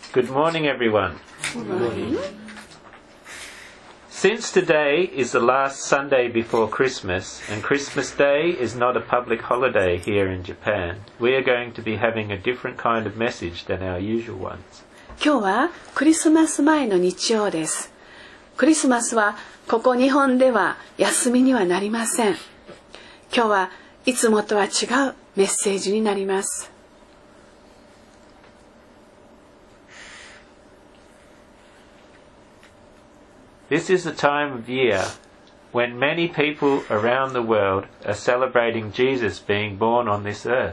Good morning, everyone. Good morning. Since today is the last Sunday before Christmas, and Christmas Day is not a public holiday here in Japan, we are going to be having a different kind of message than our usual ones. 今日はクリスマス前の日曜です。クリスマスはここ日本では休みにはなりません。今日はいつもとは違うメッセージになります。 This is a time of year when many people around the world are celebrating Jesus being born on this earth.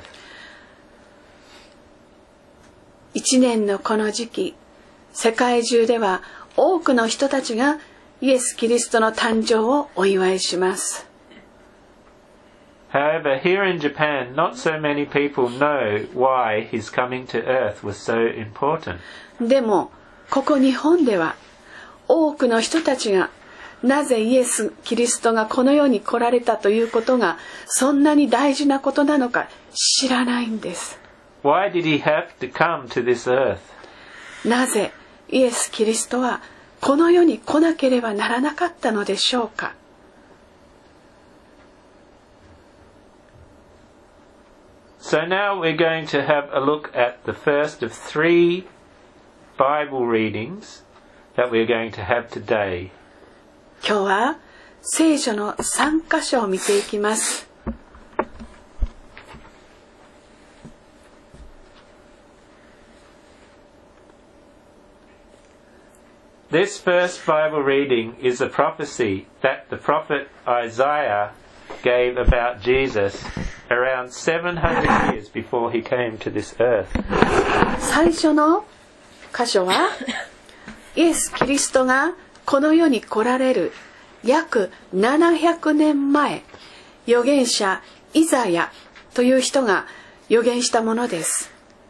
一年のこの時期、世界中では多くの人たちがイエス・キリストの誕生をお祝いします。 However, here in Japan, not so many people know why his coming to earth was so important. でも、ここ日本では多くの人たちがなぜイエス・キリストがこの世に来られたということがそんなに大事なことなのか知らないんです。 Why did he have to come to this earth? なぜイエス・キリストはこの世に来なければならなかったのでしょうか。 So now we're going to have a look at the first of 3 Bible readings that we're going to have today. 今日は聖書の3箇所を見ていきます。 This first Bible reading is a prophecy that the prophet Isaiah gave about Jesus around 700 years before he came to this earth. 最初の箇所はイエス・キリストがこの世に来られる約700年前、預言者イザヤという人が預言したものです。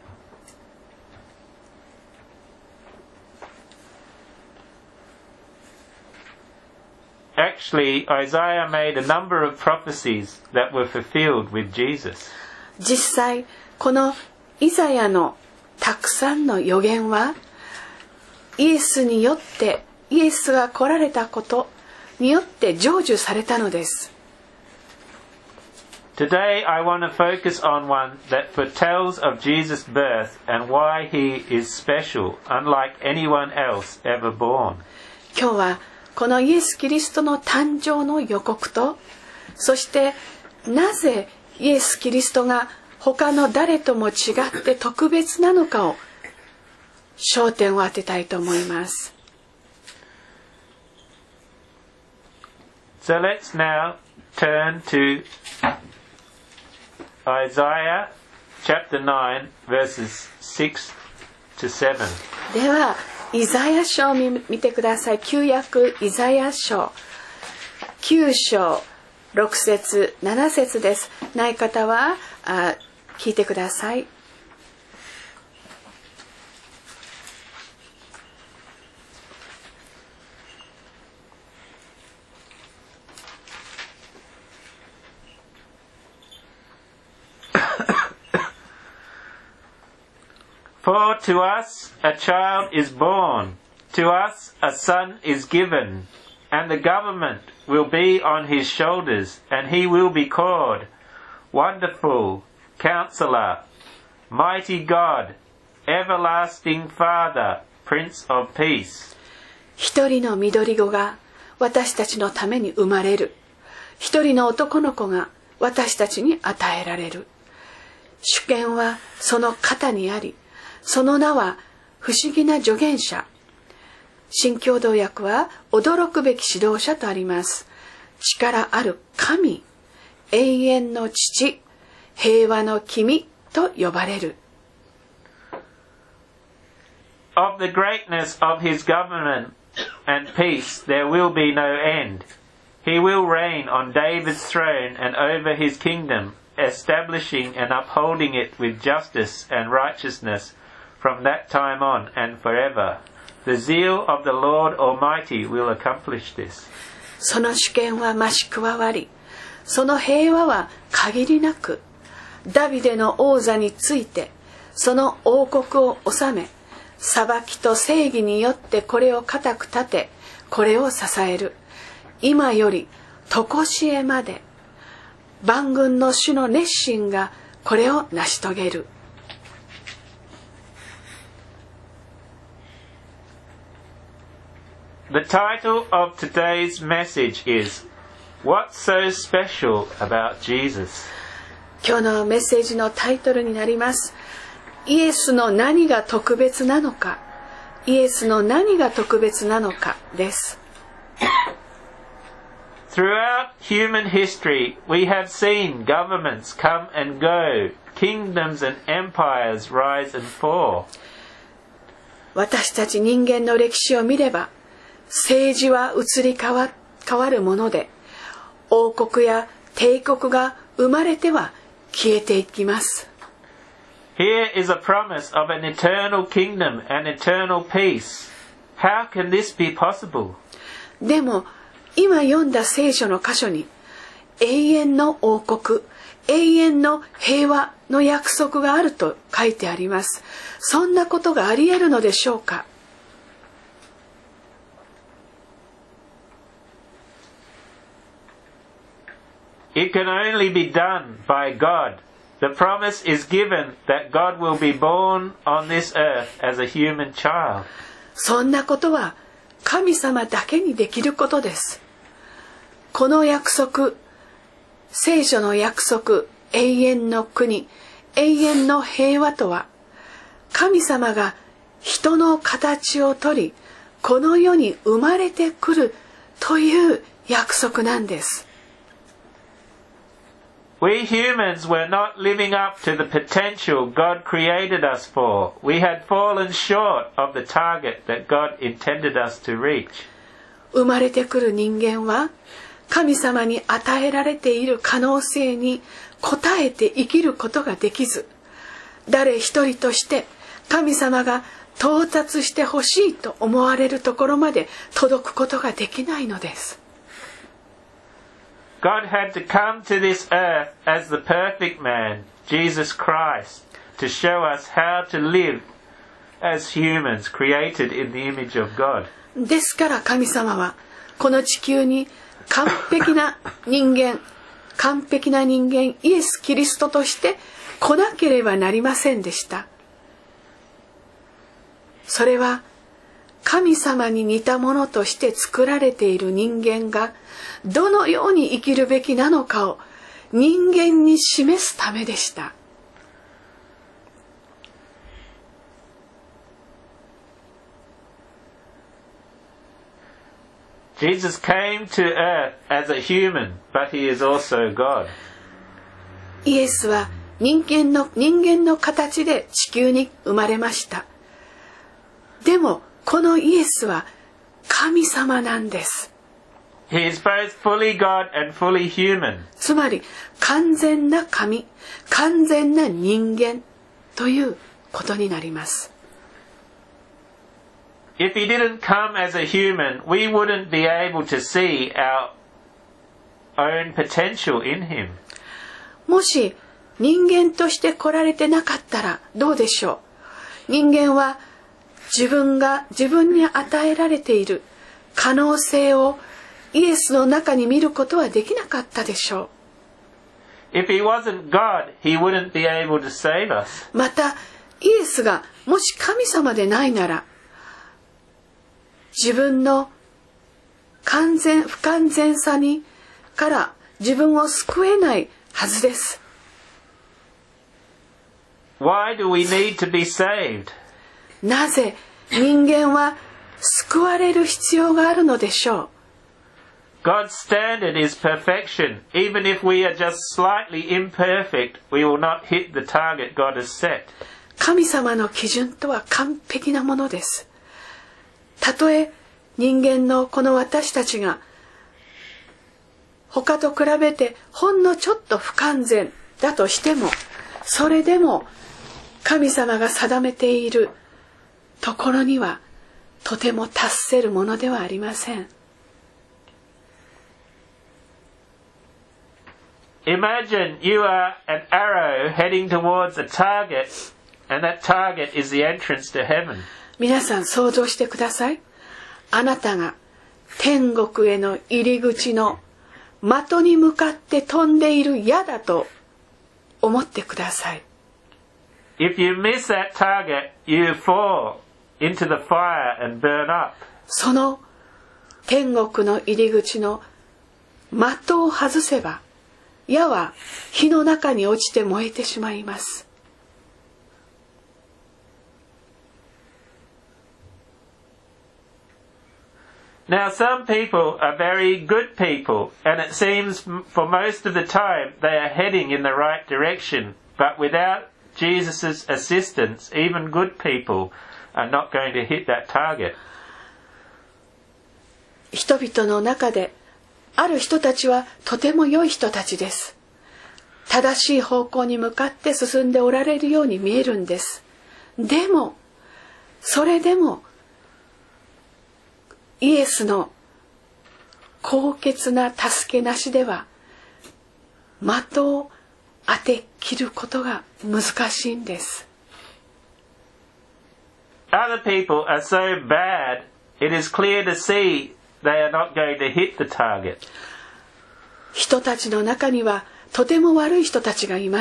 Actually, Isaiah made a number of prophecies that were fulfilled with Jesus. 実際、このイザヤのたくさんの預言は、イエスによって、イエスが来られたことによって成就されたのです。 Today I want to focus on one that foretells of Jesus' birth and why he is special, unlike anyone else ever born. 今日はこのイエス・キリストの誕生の予告と、そしてなぜイエス・キリストが他の誰とも違って特別なのかを焦点を当てたいと思います。 So let's now turn to Isaiah chapter 9 verses 6 to 7. ではイザヤ書を見てください。旧約イザヤ書9章6節7節です。ない方は聞いてください。 For to us a child is born, to us a son is given, and the government will be on his shoulders, and he will be called Wonderful, Counselor, Mighty God, Everlasting Father, Prince of Peace. 一人の緑子が私たちのために生まれる。一人の男の子が私たちに与えられる。主権はその肩にあり、その名は不思議な助言者。新共同訳は驚くべき指導者とあります。力ある神、永遠の父、平和の君と呼ばれる。 Of the greatness of his government and peace there will be no end. He will reign on David's throne and over his kingdom, establishing and upholding it with justice and righteousness from that time on and forever. The zeal of the Lord Almighty will accomplish this. その主権は増し加わり、その平和は限りなく、ダビデの王座について、その王国を治め、 裁きと正義によってこれを固く立て、これを支える。今より常しえまで万軍の主の熱心がこれを成し遂げる。 The title of today's message is What's so special about Jesus? 今日のメッセージのタイトルになります。イエスの何が特別なのか、イエスの何が特別なのかです。 Throughout human history, we have seen governments come and go, kingdoms and empires rise and fall. 私たち人間の歴史を見れば、政治は移り変わるもので、王国や帝国が生まれては消えていきます。 Here is a promise of an eternal kingdom and eternal peace. How can this be possible? でも、今読んだ聖書の箇所に、永遠の王国、永遠の平和の約束があると書いてあります。そんなことがあり得るのでしょうか？ It can only be done by God. The promise is given that God will be born on this earth as a human child. そんなことは神様だけにできることです。この約束、聖書の約束、永遠の国、永遠の平和とは、神様が人の形をとり、この世に生まれてくるという約束なんです。 We humans were not living up to the potential God created us for. We had fallen short of the target that God intended us to reach. 生まれてくる人間は神様に与えられている可能性に応えて生きることができず、誰一人として神様が到達してほしいと思われるところまで届くことができないのです。 God had to come to this earth as the perfect man, Jesus Christ, to show us how to live as humans created in the image of God. ですから神様はこの地球に完璧な人間イエス・キリストとして来なければなりませんでした。それは神様に似たものとして作られている人間がどのように生きるべきなのかを人間に示すためでした。 Jesus came to earth as a human, but he is also God. イエスは人間の形で地球に生まれました。でもこのイエスは神様なんです。 He is both fully God and fully human. つまり完全な神、完全な人間ということになります。 If he didn't come as a human, we wouldn't be able to see our own potential in him. もし人間として来られてなかったらどうでしょう。人間は自分に与えられている可能性をイエスの中に見ることはできなかったでしょう。If he wasn't God, he wouldn't be able to save us. またイエスがもし神様でないなら、自分の不完全さから自分を救えないはずです。 Why do we need to be saved? なぜ人間は救われる必要があるのでしょう。 God's standard is perfection. Even if we are just slightly imperfect, we will not hit the target God has set. 神様の基準とは完璧なものです。たとえ人間のこの私たちが他と比べてほんのちょっと不完全だとしても、それでも神様が定めているところにはとても達せるものではありません。 Imagine you are an arrow heading towards a target, and that target is the entrance to heaven. 皆さん想像してください。あなたが天国への入り口の的に向かって飛んでいる矢だと思ってください。 If you miss that target, you fall into the fire and burn up. その天国の入り口の的を外せば、矢は火の中に落ちて燃えてしまいます。 Now some people are very good people, and it seems for most of the time they are heading in the right direction, but without Jesus' assistance, even good people are not going to hit that target. 人々の中である人たちはとても良い人たちです。正しい方向に向かって進んでおられるように見えるんです。でも、それでもイエスの高潔な助けなしでは的を当て切ることが難しいんです。 Other people are so bad, it is clear to see they are not going to hit the target. 人たちの中にはとても悪い人たちがいます。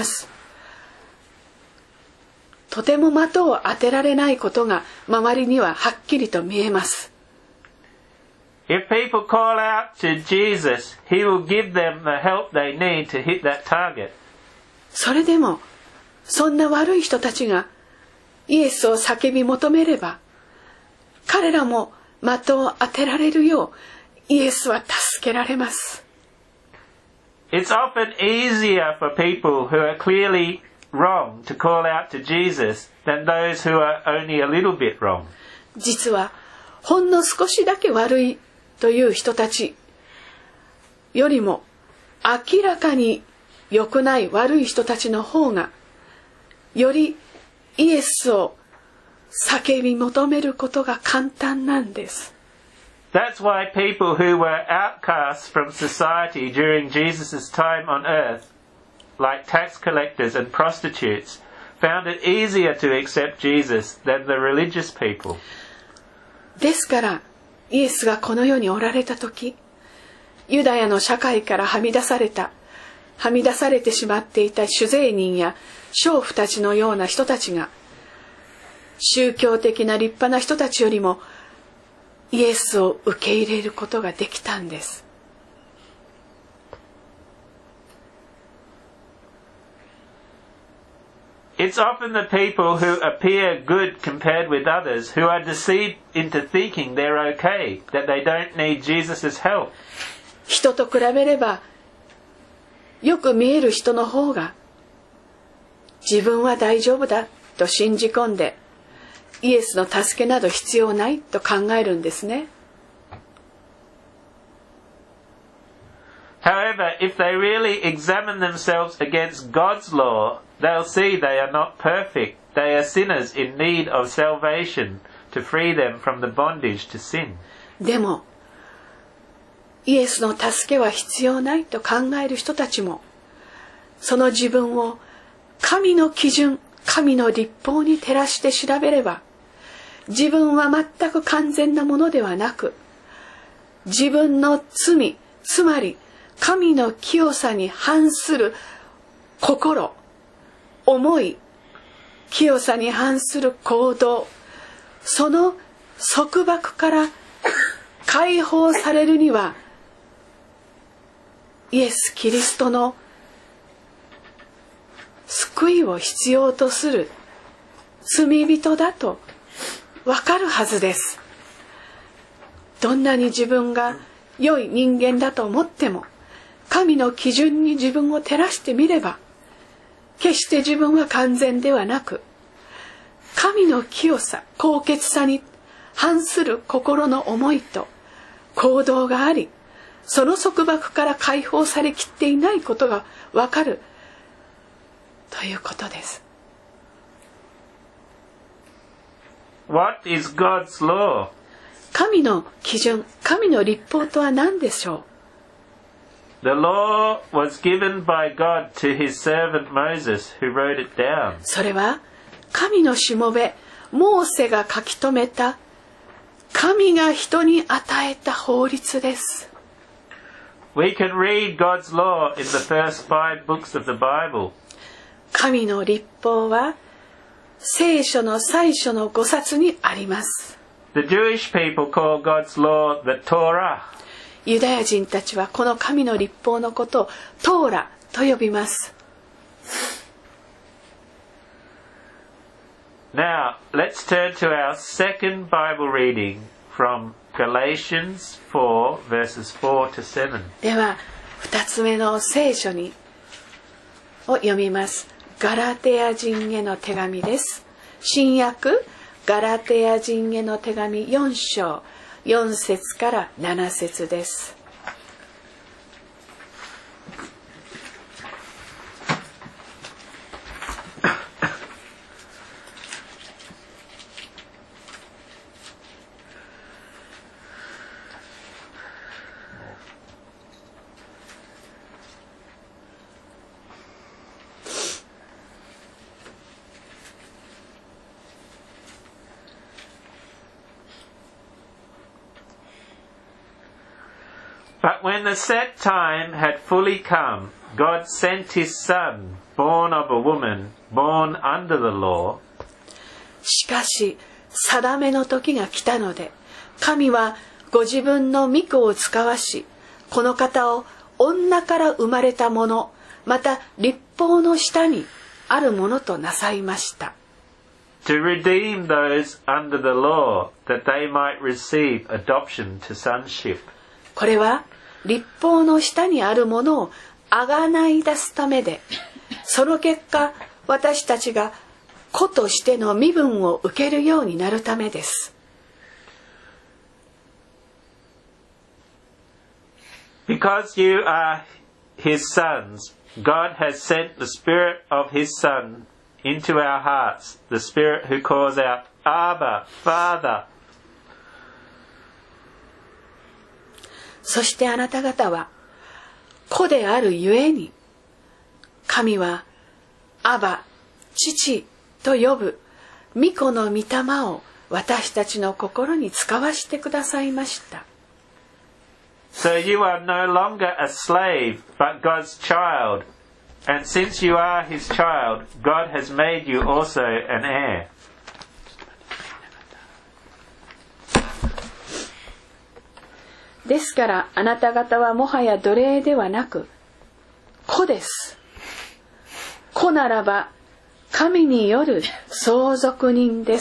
とても的を当てられないことが周りにははっきりと見えます。 If people call out to Jesus, He will give them the help they need to hit that target. それでも、そんな悪い人たちがイエスを叫び求めれば、彼らも的を当てられるようイエスは助けられます。 It's often easier for people who are clearly wrong to call out to Jesus than those who are only a little bit wrong. 実は、ほんの少しだけ悪いという人たちよりも明らかに良くない悪い人たちの方がよりイエスを叫び求めることが簡単なんです。 That's why people who were outcasts from society during Jesus' time on earth, like tax collectors and prostitutes, found it easier to accept Jesus than the religious people. ですからイエスがこの世におられた時、ユダヤの社会からはみ出されてしまっていた主税人や娼婦たちのような人たちが、宗教的な立派な人たちよりもイエスを受け入れることができたんです。 It's often the people who appear good compared with others who are deceived into thinking they're okay, that they don't need Jesus' help. 人と比べればよく見える人の方が自分は大丈夫だと信じ込んでイエスの助けなど必要ないと考えるんですね。 However, if they really examine themselves against God's law, they'll see they are not perfect. They are sinners in need of salvation to free them from the bondage to sin. でも、イエスの助けは必要ないと考える人たちも、その自分を神の基準、神の律法に照らして調べれば、自分は全く完全なものではなく、自分の罪、つまり神の清さに反する心、思い、清さに反する行動、その束縛から解放されるには、イエス・キリストの救いを必要とする罪人だとわかるはずです。どんなに自分が良い人間だと思っても、神の基準に自分を照らしてみれば、決して自分は完全ではなく、神の清さ、高潔さに反する心の思いと行動があり、その束縛から解放されきっていないことがわかるということです。 What is God's law? 神の基準、神の律法とは何でしょう？ The law was given by God to his servant Moses, who wrote it down. それは神のしもべモーセが書き留めた神が人に与えた法律です。 We can read God's law in the first 5 books of the Bible. 神の律法は聖書の最初の5冊にあります。 The Jewish people call God's law the Torah. ユダヤ人たちはこの神の律法のことをトーラと呼びます。 Now, let's turn to our second Bible reading from Galatians 4 verses 4 to 7. では2つ目の聖書を読みます。ガラテヤ人への手紙です。新約ガラテヤ人への手紙4章4節から7節です。 But when the set time had fully come, God sent his Son, born of a woman, born under the law. しかし定めの時が来たので、神はご自分の御子を使わし、この方を女から生まれたもの、また律法の下にあるものとなさいました。 To redeem those under the law, that they might receive adoption to sonship. これは律法の下にあるものをあがない出すためで、その結果私たちが子としての身分を受けるようになるためです。 Because you are his sons, God has sent the Spirit of his Son into our hearts, the Spirit who calls out, Abba, Father. そしてあなた方は子であるゆえに、神はアバ、父と呼ぶ御子の御霊を私たちの心に使わしてくださいました。 So you are no longer a slave, but God's child. And since you are his child, God has made you also an heir. ですからあなた方はもはや奴隷ではなく子です。子ならば神による相続人です。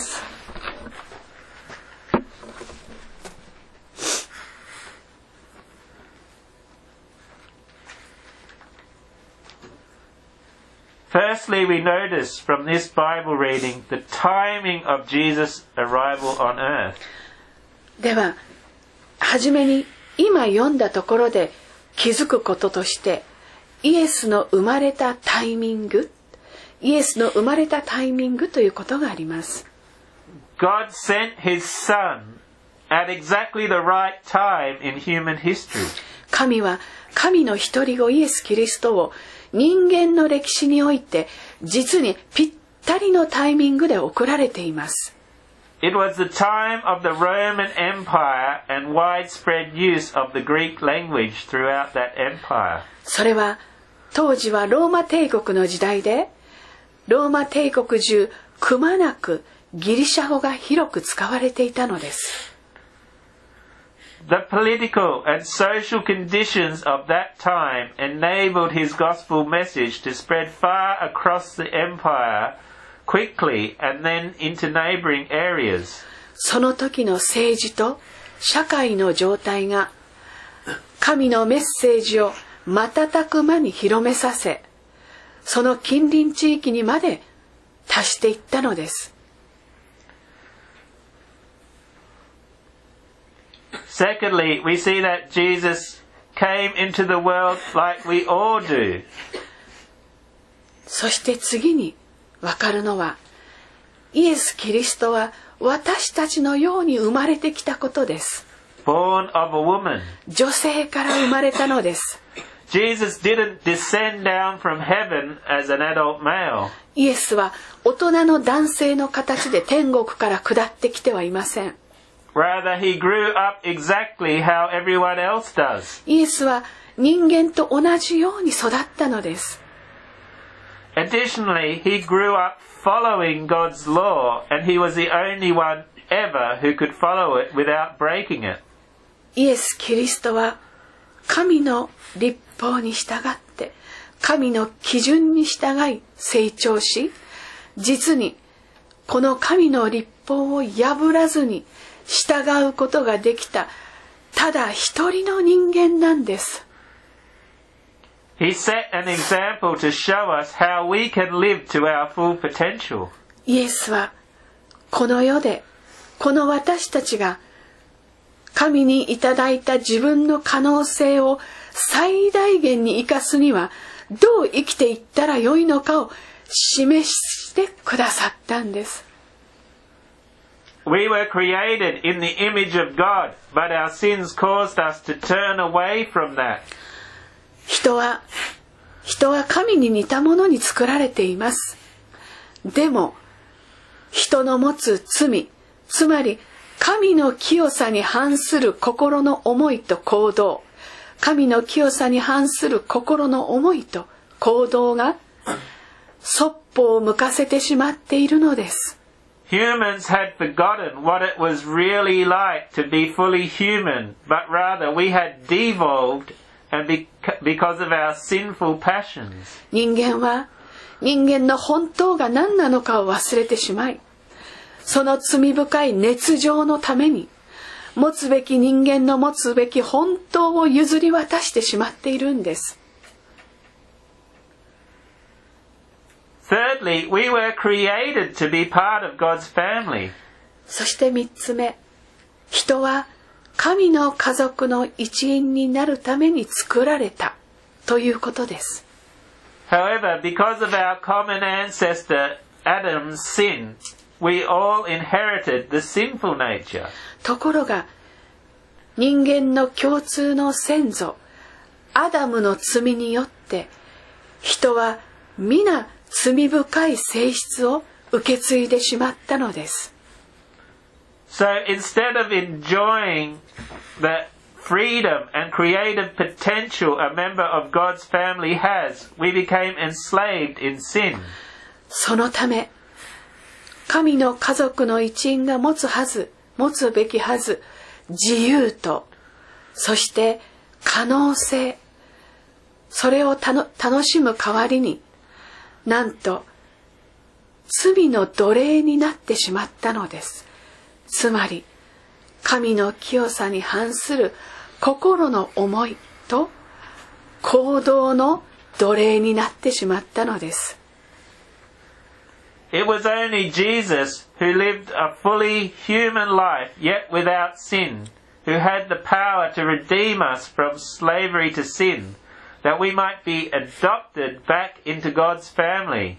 Firstly, we notice from this Bible reading the timing of Jesus' arrival on earth. でははじめに今読んだところで気づくこととして、イエスの生まれたタイミングということがあります。 God sent his Son at exactly the right time in human history. 神は神の一人子イエス・キリストを人間の歴史において実にぴったりのタイミングで送られています。 It was the time of the Roman Empire and widespread use of the Greek language throughout that empire. それは当時はローマ帝国の時代で、ローマ帝国中くまなくギリシャ語が広く使われていたのです。 The political and social conditions of that time enabled his gospel message to spread far across the empire quickly and then into neighboring areas. その時の政治と社会の状態が神のメッセージを瞬く間に広めさせ、その近隣地域にまで達していったのです。 Secondly, we see that Jesus came into the world like we all do. そして次にわかるのは、イエス・キリストは私たちのように生まれてきたことです。 Born of a woman. 女性から生まれたのです。 Jesus didn't descend down from heaven as an adult male. イエスは大人の男性の形で天国から下ってきてはいません。 Rather, he grew up exactly how everyone else does. イエスは人間と同じように育ったのです。 Additionally, he grew up following God's law, and he was the only one ever who could follow it without breaking it. イエス・キリストは神の律法に従って神の基準に従い成長し、実にこの神の律法を破らずに従うことができたただ一人の人間なんです。 He set an example to show us how we can live to our full potential. イエスはこの世でこの私たちが神にいただいた自分の可能性を最大限に生かすにはどう生きていったらよいのかを示してくださったんです。 We were created in the image of God, but our sins caused us to turn away from that. 人は神に似たものに作られています。でも人の持つ罪、つまり神の清さに反する心の思いと行動、神の清さに反する心の思いと行動がそっぽを向かせてしまっているのです。 Humans had forgotten what it was really like to be fully human, but rather we had devolved and because of our sinful passions. 人間は人間の本当が何なのかを忘れてしまい、その罪深い熱情のために持つべき人間の持つべき本当を譲り渡してしまっているんです。 Thirdly, we were created to be part of God's family. そして3つ目、人は神の家族の一員になるために作られたということです。 However, because of our common ancestor Adam's sin, we all inherited the sinful nature. ところが人間の共通の先祖アダムの罪によって人は皆罪深い性質を受け継いでしまったのです。 So instead of enjoying the freedom and creative potential a member of God's family has, we became enslaved in sin. そのため神の家族の一員が持つべきはず自由と、そして可能性、それを楽しむ代わりになんと罪の奴隷になってしまったのです。つまり神の清さに反する心の思いと行動の奴隷になってしまったのです。 It was only Jesus who lived a fully human life, yet without sin, who had the power to redeem us from slavery to sin, that we might be adopted back into God's family.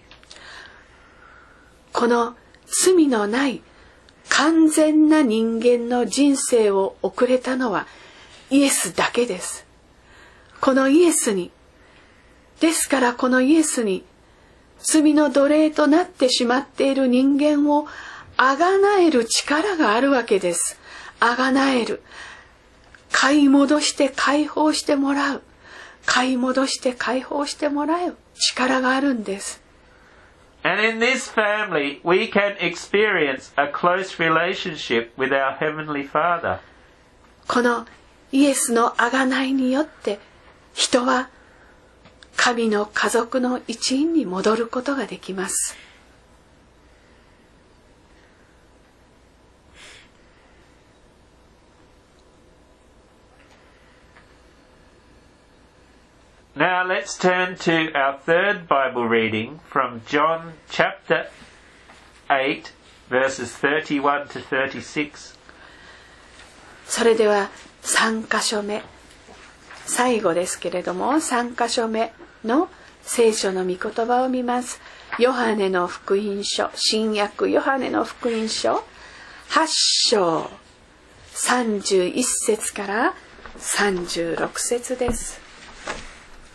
この罪のない完全な人間の人生を送れたのはイエスだけです。このイエスに、ですからこのイエスに罪の奴隷となってしまっている人間をあがなえる力があるわけです。あがなえる、買い戻して解放してもらう、買い戻して解放してもらう力があるんです。 And in this family, we can experience a close relationship with our Heavenly Father. このイエスのあがないによって人は神の家族の一員に戻ることができます。 Now let's turn to our third Bible reading from John chapter 8, verses 31 to 36. それでは3箇所目、最後ですけれども3箇所目の聖書の御言葉を見ます。ヨハネの福音書、新約ヨハネの福音書8章31節から36節です。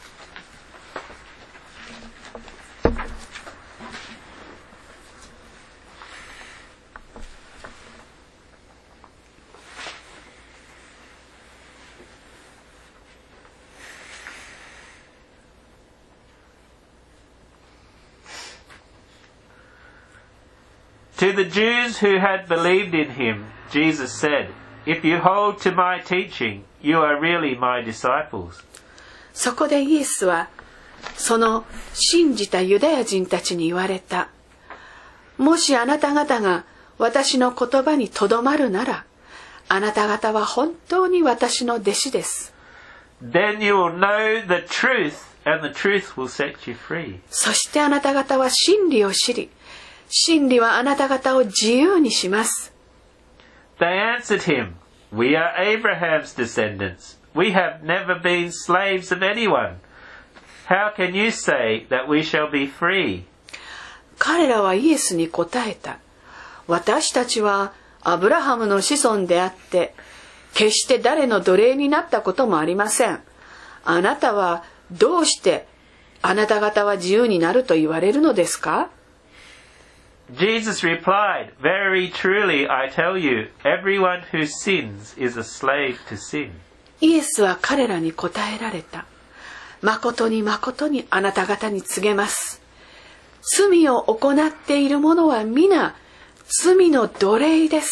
To the Jews who had believed in him, Jesus said, "If you hold to my teaching, you are really my disciples." そこでイエスはその信じたユダヤ人たちに言われた。もしあなた方が私の言葉にとどまるなら、あなた方は本当に私の弟子です。 Then you will know the truth, and the truth will set you free. そしてあなた方は真理を知り、真理はあなた方を自由にします。 They answered him, "We are Abraham's descendants. We have never been slaves of anyone. How can you say that we shall be free?" 彼らはイエスに答えた。私たちはアブラハムの子孫であって、決して誰の奴隷になったこともありません。あなたはどうしてあなた方は自由になると言われるのですか？ Jesus replied, "Very truly I tell you, everyone who sins is a slave to sin." イエスは彼らに答えられた。誠に誠にあなた方に告げます。罪を行っている者は皆罪の奴隷です。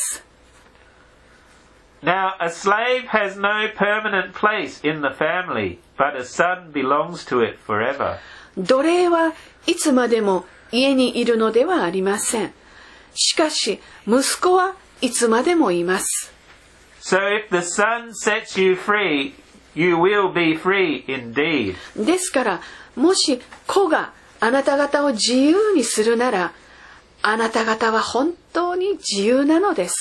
Now a slave has no permanent place in the family, but a son belongs to it forever. 奴隷はいつまでも家にいるのではありません。しかし息子はいつまでもいます。 So if the son sets you free, you will be free indeed. ですからもし子があなた方を自由にするなら、あなた方は本当に自由なのです。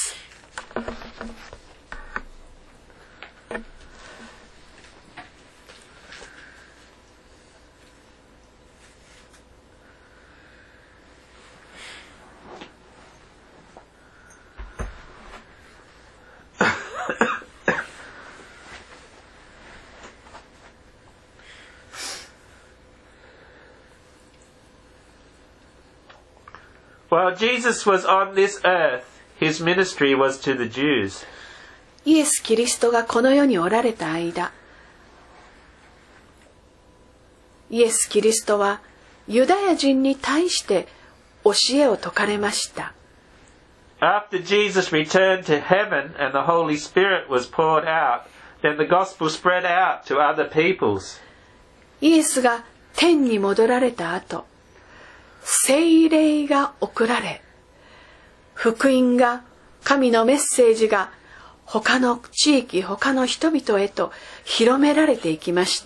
While Jesus was on this earth, his ministry was to the Jews. イエス・キリストがこの世におられた間、イエス・キリストはユダヤ人に対して教えを説かれました。 After Jesus returned to heaven and the Holy Spirit was poured out, then the gospel spread out to other peoples. イエスが天に戻られた後、聖霊が送られ、福音が、神のメッセージが他の地域、他の人々へと広められていきました。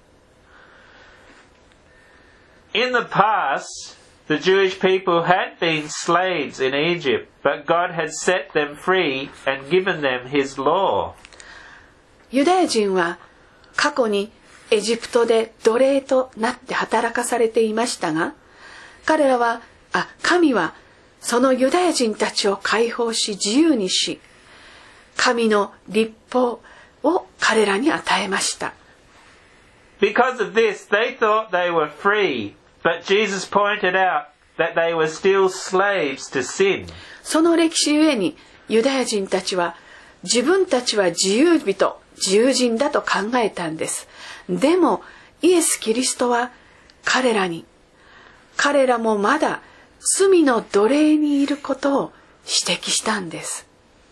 In the past, the Jewish people had been slaves in Egypt, but God had set them free and given them His law. ユダヤ人は過去にエジプトで奴隷となって働かされていましたが、神はそのユダヤ人たちを解放し自由にし、神の律法を彼らに与えました。 Because of this, they thought they were free, but Jesus pointed out that they were still slaves to sin. その歴史ゆえにユダヤ人たちは自分たちは自由人、自由人だと考えたんです。でもイエス・キリストは彼らもまだ罪の奴隷にいることを指摘したんです。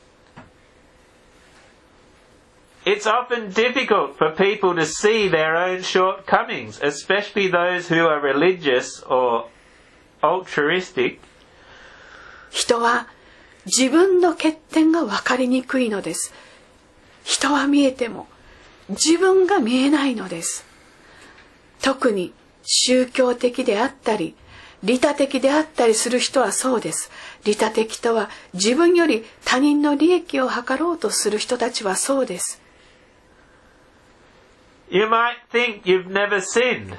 It's often difficult for people to see their own shortcomings, especially those who are religious or altruistic. 人は自分の欠点が分かりにくいのです。人は見えても自分が見えないのです。特に宗教的であったり利他的であったりする人はそうです。利他的とは自分より他人の利益を図ろうとする人たちはそうです。 You might think you've never sinned.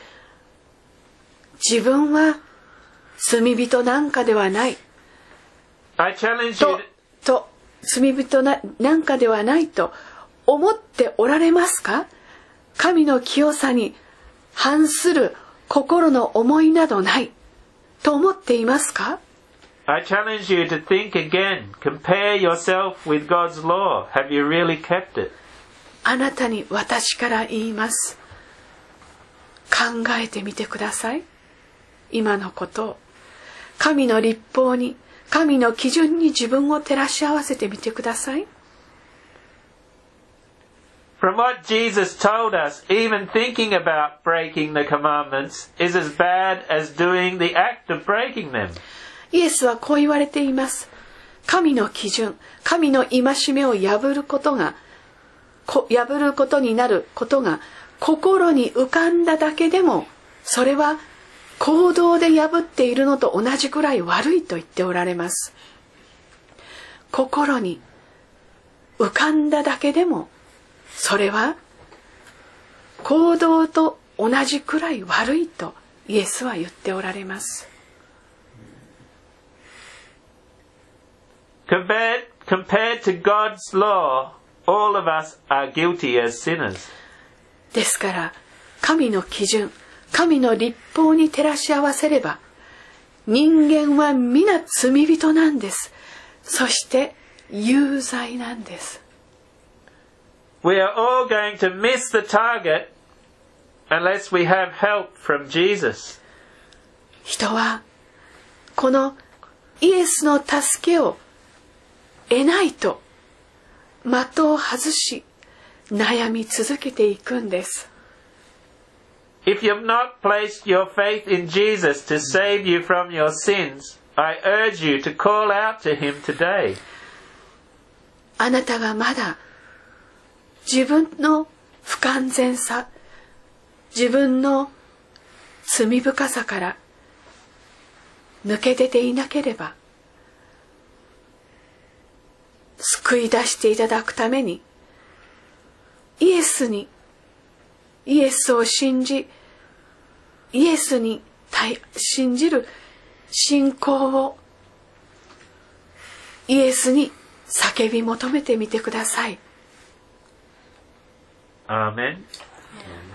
自分は罪人なんかではない。 I challenge you 罪人なんかではないと思っておられますか？神の清さに反する心の思いなどないと思っていますか？ I challenge you to think again. Compare yourself with God's law. Have you really kept it? あなたに私から言います。考えてみてください。今のことを。神の律法に、 神の基準に自分を照らし合わせてみてください。 From what Jesus told us, even thinking about breaking the commandments is as bad as doing the act of breaking them. イエスはこう言われています。神の基準、神の戒めを破ることになることが心に浮かんだだけでも、それは行動で破っているのと同じくらい悪いと言っておられます。心に浮かんだだけでも、それは行動と同じくらい悪いとイエスは言っておられます。 Compared to God's law, all of us are guilty as sinners. ですから神の基準、神の律法に照らし合わせれば、人間は皆罪人なんです。そして有罪なんです。 We are all going to miss the target unless we have help from Jesus. 人はこのイエスの助けを得ないと的を外し悩み続けていくんです。 If you have not placed your faith in Jesus to save you from your sins, I urge you to call out to Him today. あなたがまだ自分の不完全さ、自分の罪深さから抜け出ていなければ、救い出していただくためにイエスを信じ、イエスに信じる信仰をイエスに叫び求めてみてください。 Amen.